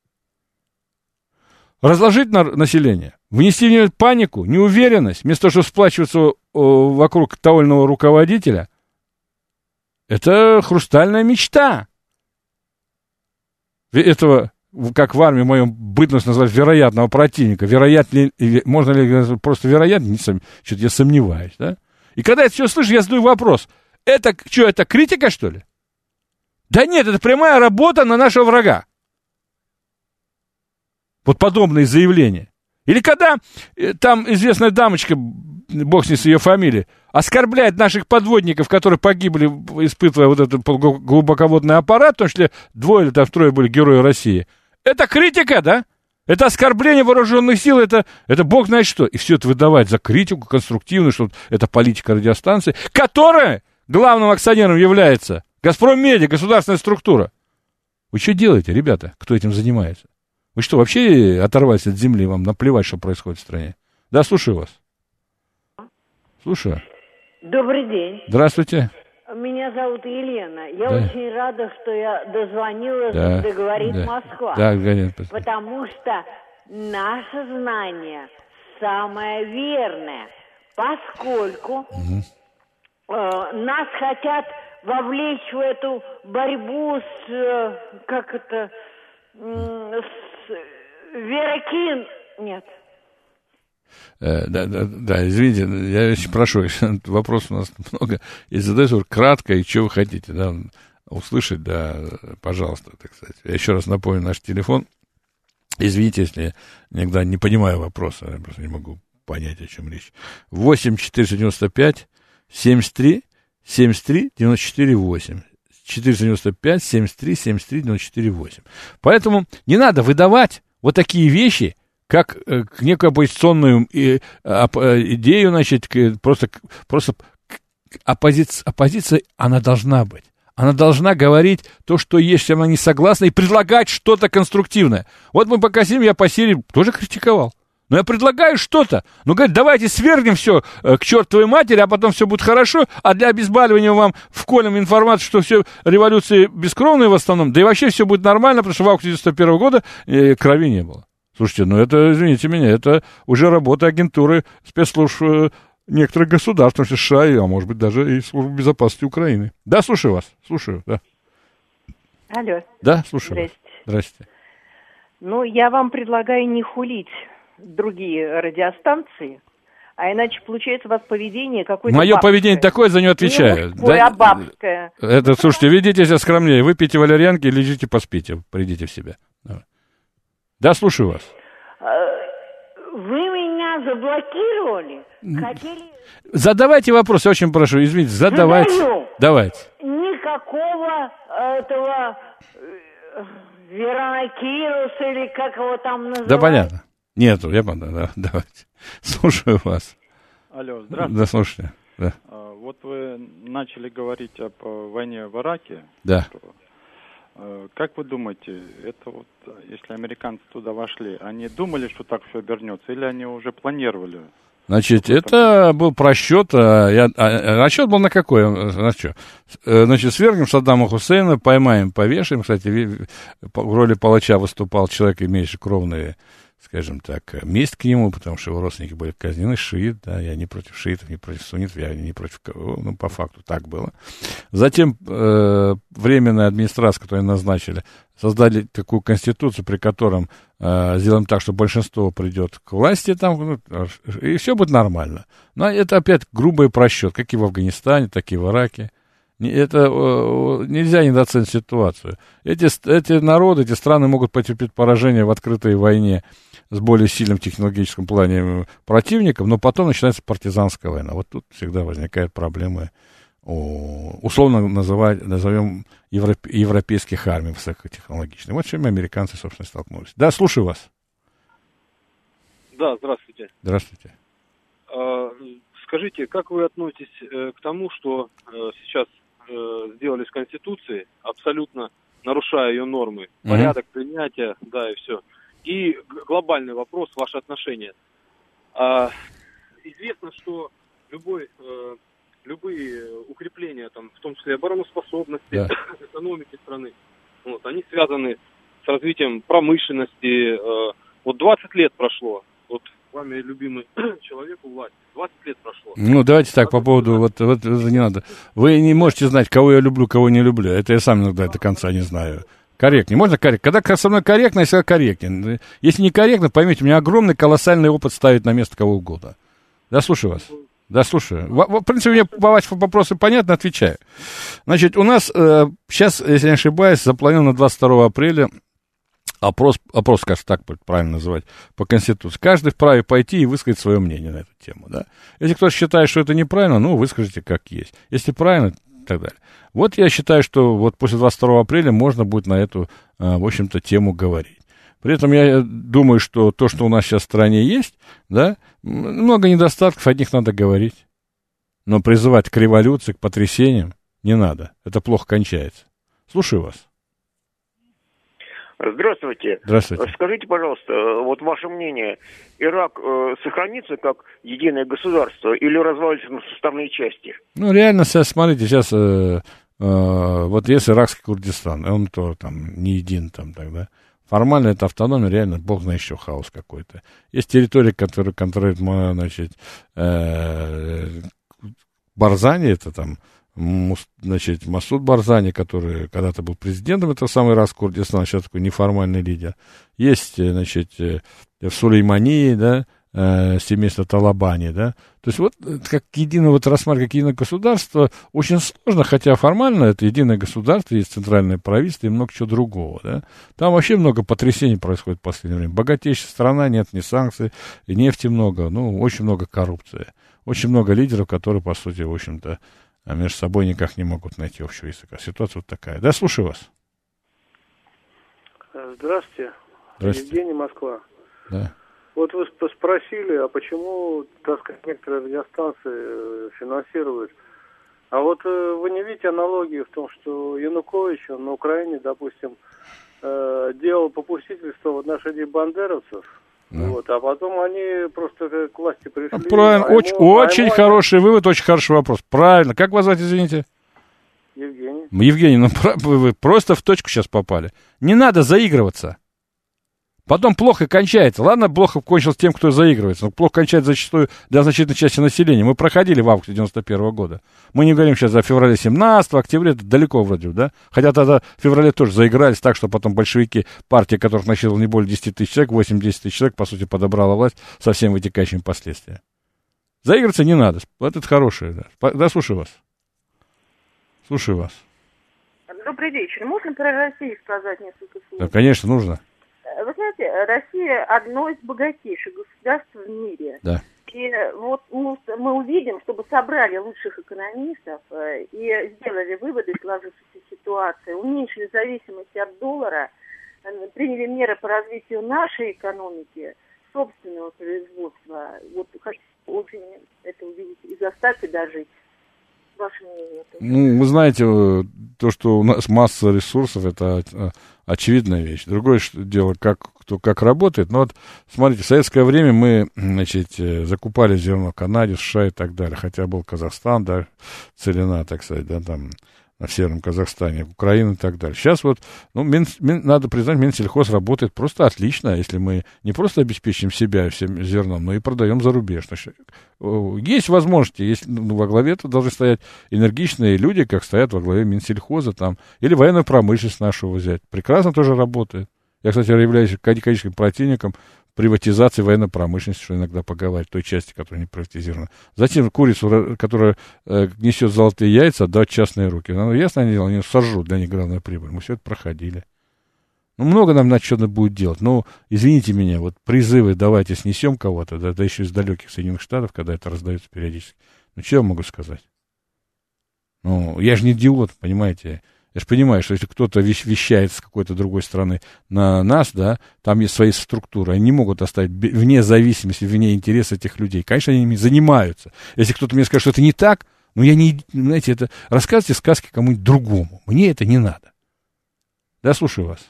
B: Разложить на население, внести в него панику, неуверенность, вместо того, чтобы сплачиваться о, вокруг того или иного руководителя, это хрустальная мечта. Этого, как в армии моем бытность назвать, вероятного противника. Вероятно ли, можно ли просто вероятно? Не сом, что-то я сомневаюсь, да? И когда я все слышу, я задаю вопрос. Это что, это критика, что ли? Да нет, это прямая работа на нашего врага. Вот подобные заявления. Или когда э, там известная дамочка, бог с ней с ее фамилией, оскорбляет наших подводников, которые погибли, испытывая вот этот глубоководный аппарат, в том числе двое или там трое были герои России. Это критика, да? Это оскорбление вооруженных сил, это, это бог знает что. И все это выдавать за критику конструктивную, что это политика радиостанции, которая главным акционером является «Газпром-Медиа», государственная структура. Вы что делаете, ребята, кто этим занимается? Вы что, вообще оторвались от земли, вам наплевать, что происходит в стране? Да, слушаю вас. Слушаю.
K: Добрый день.
B: Здравствуйте.
K: Меня зовут Елена. Я
B: да.
K: очень рада, что я дозвонилась,
B: да.
K: где говорит
B: да.
K: Москва.
B: Да, говорит.
K: Потому что наше знание самое верное, поскольку угу. э, нас хотят вовлечь в эту борьбу с, э, как это, э, с Веракин... Нет.
B: Э, да, да, да, извините, я очень прошу, вопросов у нас много. Если задайте кратко, и что вы хотите, да, услышать, да, пожалуйста, так сказать. Я еще раз напомню наш телефон. Извините, если я иногда не понимаю вопроса, я просто не могу понять, о чем речь. восемь четыреста девяносто пять семьдесят три семьдесят три девяносто четыре восемь. четыреста девяносто пять семьдесят три семьдесят три девяносто четыре восемь. Поэтому не надо выдавать вот такие вещи, как э, некую оппозиционную э, оп, э, идею, значит, к, просто, просто оппозиция, оппозиция, она должна быть. Она должна говорить то, что есть, если она не согласна, и предлагать что-то конструктивное. Вот мы по Касиму, я по Сирии тоже критиковал. Но я предлагаю что-то. Ну, говорит, давайте свергнем все э, к чертовой матери, а потом все будет хорошо, а для обезболивания вам вколем информацию, что все революции бескровные в основном, да и вообще все будет нормально, потому что в августе девяносто первого года э, крови не было. Слушайте, ну это, извините меня, это уже работа агентуры спецслужб э, некоторых государств, в том числе США, а может быть даже и службы безопасности Украины. Да, слушаю вас, слушаю, да.
L: Алло.
B: Да, слушаю
L: Здрасте.
B: вас. Здрасте.
L: Ну, я вам предлагаю не хулить другие радиостанции, а иначе получается у вас поведение какое-то
B: Мое
L: бабское.
B: поведение такое, за него отвечаю.
L: Не мужское,
B: да?
L: а бабское.
B: Это, слушайте, ведите себя скромнее, выпейте валерьянки, лежите, поспите, придите в себя. Да, слушаю вас.
K: Вы меня заблокировали? Хотели...
B: Задавайте вопрос, я очень прошу, извините, задавайте.
K: Задаю.
B: Давайте.
K: Никакого этого Веракируса или как его там называют.
B: Да, понятно. Нету, я понял, да, давайте. Слушаю вас.
M: Алло, здравствуйте.
B: Да, слушайте. Да.
M: А, вот вы начали говорить об войне в Ираке.
B: Да.
M: Как вы думаете, это вот, если американцы туда вошли, они думали, что так все обернется, или они уже планировали?
B: Значит, это был просчет. А, я, а, расчет был на какой? Значит, значит, свергнем Саддама Хусейна, поймаем, повешаем. Кстати, в роли палача выступал человек, имеющий кровные, скажем так, месть к нему, потому что его родственники были казнены, шиит, да, я не против шиитов, не против суннитов, я не против кого, ну, по факту так было. Затем э, временная администрация, которую назначили, создали такую конституцию, при котором э, сделаем так, что большинство придет к власти там, ну, и все будет нормально. Но это опять грубый просчет, как и в Афганистане, так и в Ираке. Это э, нельзя недооценить ситуацию. Эти, эти народы, эти страны могут потерпеть поражение в открытой войне с более сильным технологическим плане противником, но потом начинается партизанская война. Вот тут всегда возникают проблемы, о, условно называть, назовем европ, европейских армий высокотехнологичных. Вот с чем американцы, собственно, столкнулись. Да, слушаю вас.
N: Да, здравствуйте.
B: Здравствуйте.
N: А, скажите, как вы относитесь э, к тому, что э, сейчас э, сделали с Конституцией, абсолютно нарушая ее нормы, mm-hmm. порядок принятия, да, и все. И глобальный вопрос, ваши отношения. А, известно, что любой, э, любые укрепления, там, в том числе обороноспособности, yeah. экономики страны, вот, они связаны с развитием промышленности. Э, вот двадцать лет прошло, вот вами любимый человек у власти, двадцать лет прошло.
B: Ну, давайте так, по поводу, вот, вот не надо. Вы не можете знать, кого я люблю, кого не люблю. Это я сам иногда до конца не знаю. Корректнее. Можно корректно? Когда со мной корректно, если корректен. Если не корректно, поймите, у меня огромный, колоссальный опыт ставить на место кого угодно. Да, слушаю вас. Да, слушаю. В, в принципе, мне по вашим вопросам понятно, отвечаю. Значит, у нас э, сейчас, если не ошибаюсь, запланировано на двадцать второго апреля опрос, опрос, скажем так, правильно называть, по Конституции. Каждый вправе пойти и высказать свое мнение на эту тему, да. Если кто-то считает, что это неправильно, ну, выскажите как есть. Если правильно, и так далее. Вот я считаю, что вот после двадцать второго апреля можно будет на эту, в общем-то, тему говорить. При этом я думаю, что то, что у нас сейчас в стране есть, да, много недостатков, о них надо говорить. Но призывать к революции, к потрясениям не надо. Это плохо кончается. Слушаю вас.
O: Здравствуйте.
B: Здравствуйте.
O: Скажите, пожалуйста, вот ваше мнение, Ирак э, сохранится как единое государство или развалится на составные части?
B: Ну, реально, сейчас, смотрите, сейчас, э, э, вот есть иракский Курдистан, он то там не един там тогда. Формально это автономия, реально, бог знает еще хаос какой-то. Есть территории, которые контролирует, значит, э, Барзани, это там, значит, Масуд Барзани, который когда-то был президентом, это самый раз Курдистан, сейчас такой неформальный лидер. Есть, значит, в Сулеймании, да, семейство Талабани, да. То есть вот как единое, вот рассматривать как единое государство очень сложно, хотя формально это единое государство, есть центральное правительство и много чего другого, да. Там вообще много потрясений происходит в последнее время. Богатейшая страна, нет ни санкций, и нефти много, ну, очень много коррупции. Очень много лидеров, которые, по сути, в общем-то, между собой никак не могут найти общего языка. Ситуация вот такая. Да, слушаю вас.
P: Здравствуйте.
B: Здравствуйте.
P: Евгений, Москва.
B: Да.
P: Вот вы спросили, а почему, так сказать, некоторые радиостанции финансируют. А вот вы не видите аналогии в том, что Янукович он на Украине, допустим, делал попустительство вот наших бандеровцев, да. Вот, а потом они просто к власти пришли.
B: Правильно,
P: а
B: очень,
P: ему,
B: очень
P: а ему
B: хороший они... вывод, очень хороший вопрос. Правильно. Как вас зовут, извините?
P: Евгений.
B: Евгений, ну вы просто в точку сейчас попали. Не надо заигрываться. Потом плохо кончается. Ладно, плохо кончилось тем, кто заигрывается, но плохо кончается зачастую для значительной части населения. Мы проходили в августе девяносто первого года. Мы не говорим сейчас за феврале семнадцатого, октября, это далеко вроде, да? Хотя тогда в феврале тоже заигрались так, что потом большевики, партия, которых насчитывала не более десять тысяч человек, восемь-десять тысяч человек, по сути, подобрала власть со всеми вытекающими последствиями. Заигрываться не надо. Вот это хорошее, да. Да, слушаю вас. Слушаю вас.
L: Добрый вечер. Можно про Россию сказать несколько слов?
B: Да, конечно, нужно.
L: Вы знаете, Россия одно из богатейших государств в мире.
B: Да.
L: И вот мы, мы увидим, чтобы собрали лучших экономистов э, и сделали выводы из сложившейся ситуации, уменьшили зависимость от доллара, э, приняли меры по развитию нашей экономики, собственного производства. Вот хочу очень это увидеть и заставьте дожить. Ваше мнение?
B: Ну, вы знаете, то, что у нас масса ресурсов, это очевидная вещь. Другое дело, как, кто как работает. Но вот, смотрите, в советское время мы, значит, закупали зерно в Канаде, США и так далее. Хотя был Казахстан, да, целина, так сказать, да, там, в Северном Казахстане, Украина и так далее. Сейчас вот, ну, Мин, Мин, надо признать, Минсельхоз работает просто отлично, если мы не просто обеспечим себя всем зерном, но и продаем за рубеж. Значит, есть возможности, есть, ну, во главе этого должны стоять энергичные люди, как стоят во главе Минсельхоза там, или военную промышленность нашу взять. Прекрасно тоже работает. Я, кстати, являюсь категорическим противником приватизации военной промышленности, что иногда поговорить, той части, которая не приватизирована. Затем курицу, которая э, несет золотые яйца, отдать в частные руки. Ну, ясно дело, они сожрут, для них главная прибыль. Мы все это проходили. Ну, много нам надо что-то будет делать. Но, извините меня, вот призывы «давайте снесем кого-то», да, да еще из далеких Соединенных Штатов, когда это раздается периодически. Ну, что я могу сказать? Ну, я же не идиот, понимаете. Я же понимаю, что если кто-то вещает с какой-то другой страны на нас, да, там есть свои структуры, они не могут оставить вне зависимости, вне интереса этих людей. Конечно, они ими занимаются. Если кто-то мне скажет, что это не так, ну, я не, знаете, это рассказывайте сказки кому-нибудь другому. Мне это не надо. Да, слушаю вас.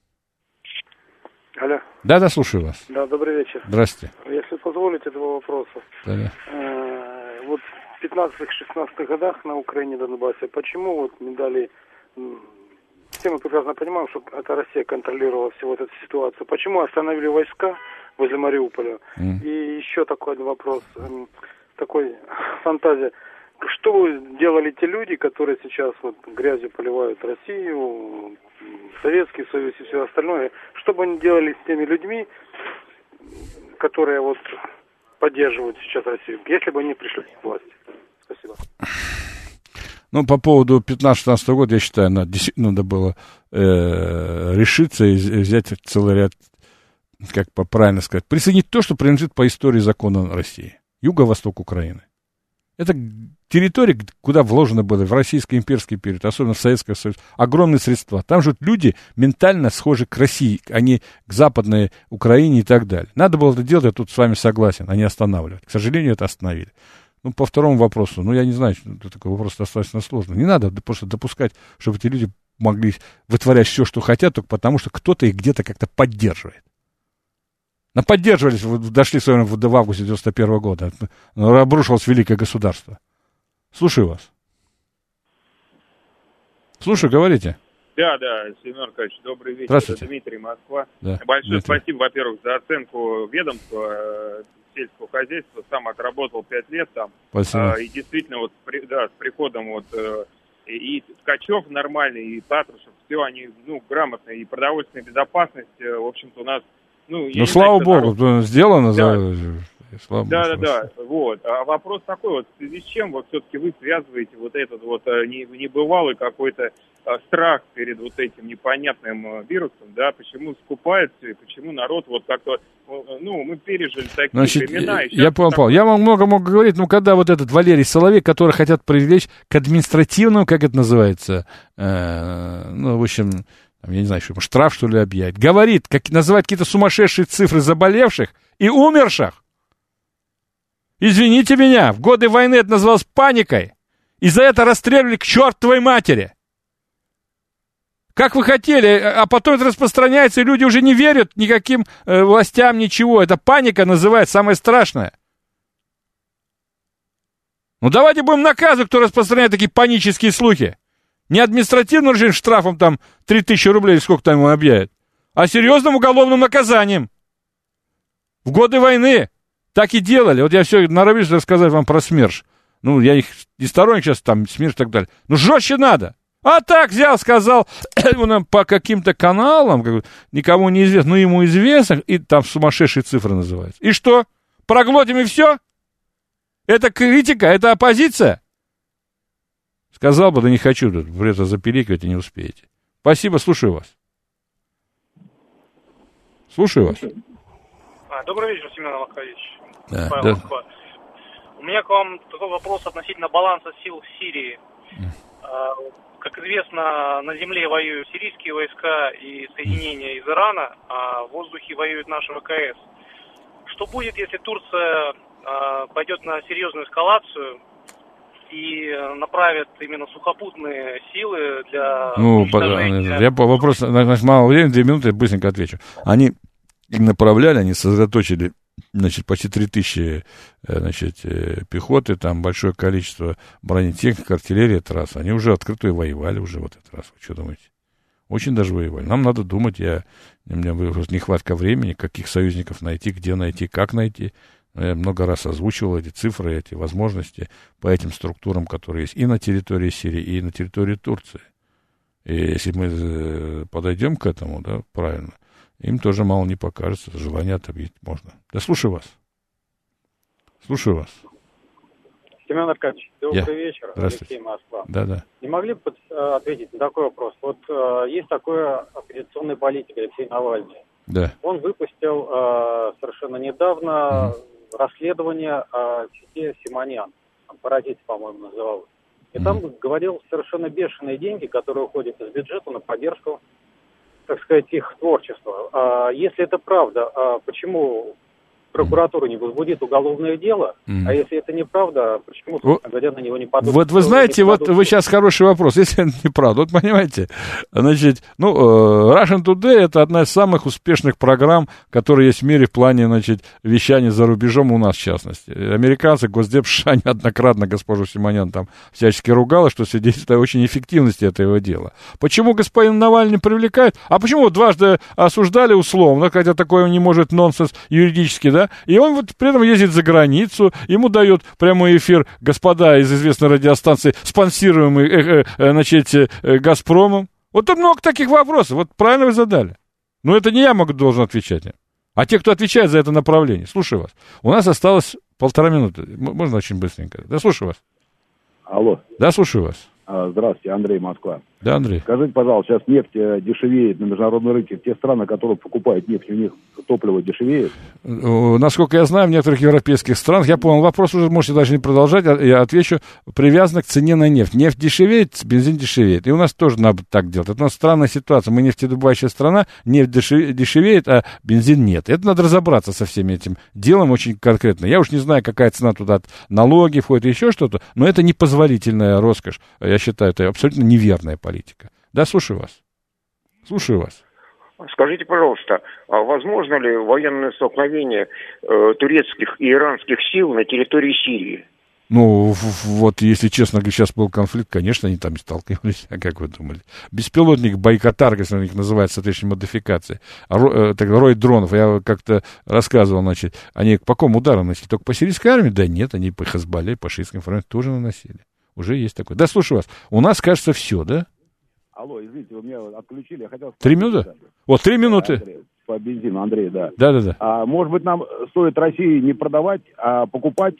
P: Алло.
B: Да, да, слушаю вас.
P: Да, добрый вечер.
B: Здравствуйте.
P: Если позволите, два вопроса.
B: Да, да.
P: Э, вот в пятнадцатых-шестнадцатых годах на Украине, Донбассе, почему вот не дали... Все мы прекрасно понимаем, что это Россия контролировала всю вот эту ситуацию. Почему остановили войска возле Мариуполя? Mm. И еще такой один вопрос, такой фантазия. Что делали те люди, которые сейчас вот грязью поливают Россию, Советский Союз и все остальное? Что бы они делали с теми людьми, которые вот поддерживают сейчас Россию, если бы они пришли к власти? Спасибо.
B: Ну, по поводу пятнадцатого-шестнадцатого года, я считаю, надо, действительно надо было э, решиться и взять целый ряд, как правильно сказать, присоединить то, что принадлежит по истории закона России. Юго-восток Украины. Это территория, куда вложено было в российский имперский период, особенно в Советский Союз, огромные средства. Там же люди ментально схожи к России, а не к Западной Украине и так далее. Надо было это делать, я тут с вами согласен, а не останавливать. К сожалению, это остановили. Ну, по второму вопросу, ну, я не знаю, это такой вопрос достаточно сложный. Не надо просто допускать, чтобы эти люди могли вытворять все, что хотят, только потому, что кто-то их где-то как-то поддерживает. Но поддерживались, дошли в, своем, в августе девяносто первого года, обрушилось великое государство. Слушаю вас. Слушаю, говорите.
Q: Да, да, Семен Аркадьевич, добрый вечер.
B: Здравствуйте.
Q: Дмитрий, Москва.
B: Да.
Q: Большое
B: Дмитрий.
Q: спасибо, во-первых, за оценку ведомства э, сельского хозяйства. Сам отработал пять лет там.
B: Спасибо.
Q: Э, и действительно, вот при, да, с приходом вот э, и, и Ткачев нормальный, и Патрушев, все они, ну, грамотные. И продовольственная безопасность, э, в общем-то, у нас... Ну,
B: ну слава знаю, богу, народ... сделано.
Q: Да.
B: За... Слава
Q: да,
B: богу,
Q: да, да, вот. А вопрос такой, вот, в связи с чем вот все-таки вы связываете вот этот вот не, небывалый какой-то а, страх перед вот этим непонятным а, вирусом, да, почему скупает все, и почему народ вот как-то, ну, мы пережили такие
B: Значит,
Q: времена.
B: Я понял, так... я вам много мог говорить, но когда вот этот Валерий Соловей, который хотят привлечь к административному, как это называется, э, ну, в общем... я не знаю, что штраф, что ли, объявить. Говорит, как, называет какие-то сумасшедшие цифры заболевших и умерших. Извините меня, в годы войны это называлось паникой. И за это расстреливали к чертовой матери. Как вы хотели, а потом это распространяется, и люди уже не верят никаким э, властям, ничего. Это паника называется, самое страшное. Ну давайте будем наказывать, кто распространяет такие панические слухи. Не административным режимом, штрафом там три тысячи рублей, или сколько там ему объявят, а серьезным уголовным наказанием. В годы войны так и делали. Вот я все норовлюсь рассказать вам про СМЕРШ. Ну, я их не сторонник сейчас, там, СМЕРШ и так далее. Ну, жестче надо. А так взял, сказал, по каким-то каналам, как бы, никому не известно, но ему известно, и там сумасшедшие цифры называются. И что? Проглотим и все? Это критика, это оппозиция? Сказал бы, да не хочу, тут это запиликивать и не успеете. Спасибо, слушаю вас. Слушаю вас.
R: А, добрый вечер, Семен Аркадьевич.
B: Да,
R: Павел,
B: да.
R: У меня к вам такой вопрос относительно баланса сил в Сирии. А, как известно, на земле воюют сирийские войска и соединения из Ирана, а в воздухе воюют наши ВКС. Что будет, если Турция а, пойдет на серьезную эскалацию и направит именно сухопутные силы для...
B: Ну, я по вопросу, мало времени, две минуты, я быстренько отвечу. Они направляли, они сосредоточили, значит, почти три тысячи, значит, пехоты, там большое количество бронетехники, артиллерии, это раз. Они уже открыто и воевали уже вот этот раз. Вы что думаете? Очень даже воевали. Нам надо думать, я, у меня нехватка времени, каких союзников найти, где найти, как найти. Я много раз озвучивал эти цифры, эти возможности по этим структурам, которые есть и на территории Сирии, и на территории Турции. И если мы подойдем к этому, да, правильно, им тоже мало не покажется, желание отобьить можно. Да слушаю вас. Слушаю вас.
S: Семен Аркадьевич, добрый
B: Я.
S: вечер.
B: Здравствуйте.
S: Алексей, Москва.
B: Да, да.
S: Не могли бы ответить на такой вопрос? Вот э, есть такой оппозиционный политик Алексей Навальный.
B: Да.
S: Он выпустил э, совершенно недавно mm-hmm. расследование о чете Симонян. «Паразит», по-моему, называлось. И mm-hmm. там говорил совершенно бешеные деньги, которые уходят из бюджета на поддержку, так сказать, их творчества. А если это правда, а почему прокуратура не возбудит уголовное дело? Mm. А если это неправда, почему, собственно говоря, на него не подадут?
B: Вот вы знаете, вот вы сейчас хороший вопрос, если это неправда. Вот понимаете, значит, ну, Russian Today — это одна из самых успешных программ, которые есть в мире в плане, значит, вещания за рубежом у нас, в частности. Американцы, Госдеп США неоднократно госпожу Симонян там всячески ругала, что свидетельствует о очень эффективности этого дела. Почему господин Навальный привлекают? А почему дважды осуждали условно, хотя такое не может нонсенс юридически, да? И он вот при этом ездит за границу, ему дают прямой эфир господа из известной радиостанции, спонсируемой, э, э, значит, э, «Газпромом». Вот тут много таких вопросов, вот правильно вы задали. Но это не я могу, должен отвечать, а те, кто отвечает за это направление. Слушаю вас. У нас осталось полтора минуты, можно очень быстренько. Да, слушаю вас.
T: Алло.
B: Да, слушаю вас.
T: Здравствуйте, Андрей, Москва.
B: Да, Андрей?
T: Скажите, пожалуйста, сейчас нефть дешевеет на международном рынке. Те страны, которые покупают нефть, у них топливо дешевеет?
B: Насколько я знаю, в некоторых европейских странах, я понял, вопрос уже можете даже не продолжать, я отвечу, привязано к цене на нефть. Нефть дешевеет, бензин дешевеет. И у нас тоже надо так делать. Это у нас странная ситуация. Мы нефтедобывающая страна, нефть дешевеет, а бензин нет. Это надо разобраться со всем этим делом очень конкретно. Я уж не знаю, какая цена туда, налоги входят, еще что-то, но это непозволительная роскошь. Я считаю, это абсолютно неверная политика. Да, слушаю вас. Слушаю вас.
O: Скажите, пожалуйста, а возможно ли военное столкновение э, турецких и иранских сил на территории Сирии?
B: Ну, вот, если честно, сейчас был конфликт, конечно, они там и сталкивались, а как вы думали? Беспилотник Байкотар, если он их называет, соответствующей модификацией, Ро, так, рой дронов, я как-то рассказывал, значит, они по какому удару наносили? Только по сирийской армии? Да нет, они по Хезболле, по шиитским формированиям тоже наносили. Уже есть такое. Да, слушаю вас. У нас, кажется, все, да?
T: Алло, извините, вы меня отключили, я хотел...
B: Три минуты? Да. Вот, три минуты.
T: Андрей, по бензину, Андрей, да.
B: Да-да-да.
T: А, может быть, нам стоит России не продавать, а покупать...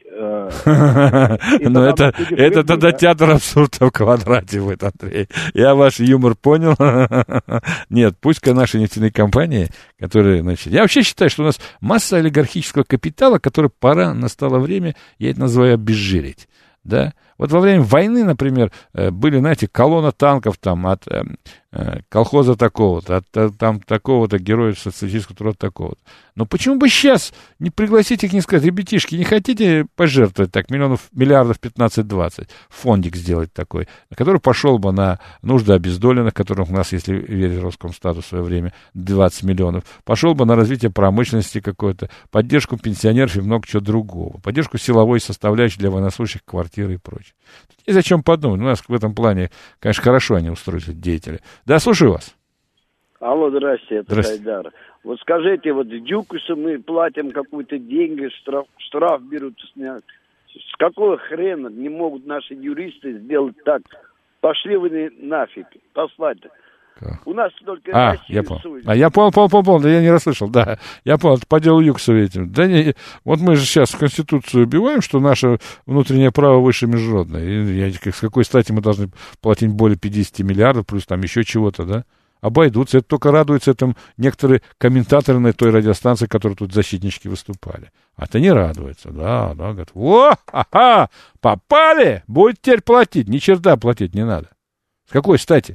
B: Ну, это тогда театр абсурда в квадрате будет, Андрей. Я ваш юмор понял. Нет, пусть-ка наши нефтяные компании, которые, значит... Я вообще считаю, что у нас масса олигархического капитала, который пора, настало время, я это называю, обезжирить. Да? Вот во время войны, например, были, знаете, колонна танков там от э, колхоза такого-то, от, от там такого-то, героя социалистического труда такого-то. Но почему бы сейчас не пригласить их, не сказать, ребятишки, не хотите пожертвовать так миллионов, миллиардов пятнадцать-двадцать, фондик сделать такой, который пошел бы на нужды обездоленных, которых у нас, если верить Роскомстату в свое время, двадцать миллионов, пошел бы на развитие промышленности какой-то, поддержку пенсионеров и много чего другого, поддержку силовой составляющей для военнослужащих, квартиры и прочее. Есть о чем подумать. У нас в этом плане, конечно, хорошо они устроились, деятели. Да, слушаю вас.
U: Алло, здрасте, это
B: Здрасте.
U: Хайдар. Вот скажите, вот Дюкусу мы платим какую-то деньги, штраф, штраф берут с меня. С какого хрена не могут наши юристы сделать так? Пошли вы нафиг, послать. У нас только
B: А,
U: Россию
B: я понял.
U: сует.
B: А, я понял, понял, понял, понял, да я не расслышал, да. Я понял, это по делу Юксова этим. Да не, вот мы же сейчас в Конституцию убиваем, что наше внутреннее право выше международное. И я, с какой стати мы должны платить более пятьдесят миллиардов, плюс там еще чего-то, да? Обойдутся. Это только радуются этому некоторые комментаторы на той радиостанции, которые тут защитнички выступали. А то не радуются, да, да, говорят, о, ха-ха, попали, будет теперь платить, ни черта платить не надо. С какой стати?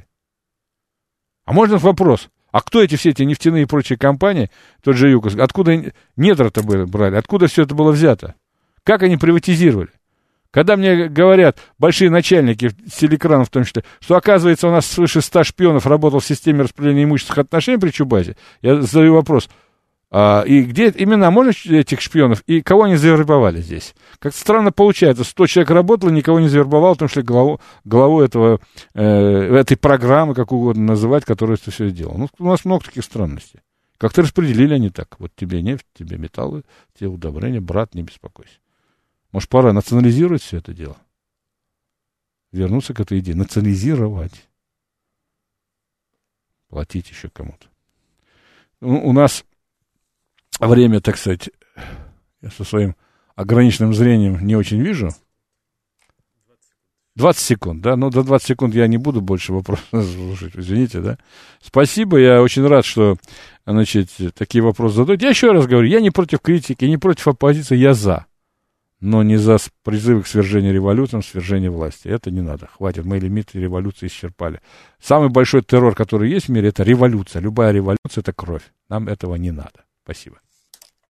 B: А можно вопрос, а кто эти все эти нефтяные и прочие компании, тот же ЮКОС, откуда недра-то брали, откуда все это было взято? Как они приватизировали? Когда мне говорят большие начальники телекранов, в том числе, что, оказывается, у нас свыше ста шпионов работал в системе распределения имущественных отношений при Чубайсе, я задаю вопрос, а, и где имена, можно этих шпионов, и кого они завербовали здесь? Как странно получается, сто человек работало, никого не завербовал, в том числе главу, главу этого, э, этой программы, как угодно называть, которая это все делала. Ну, у нас много таких странностей. Как-то распределили они так, вот тебе нефть, тебе металлы, тебе удобрения, брат, не беспокойся. Может, пора национализировать все это дело? Вернуться к этой идее, национализировать. Платить еще кому-то. Ну, у нас время, так сказать, я со своим ограниченным зрением не очень вижу. двадцать секунд, да? Ну, до двадцати секунд я не буду больше вопросов слушать, извините, да? Спасибо, я очень рад, что, значит, такие вопросы задают. Я еще раз говорю, я не против критики, не против оппозиции, я за. Но не за призывы к свержению революции, свержению власти. Это не надо. Хватит, мы лимиты революции исчерпали. Самый большой террор, который есть в мире, это революция. Любая революция — это кровь. Нам этого не надо. Спасибо.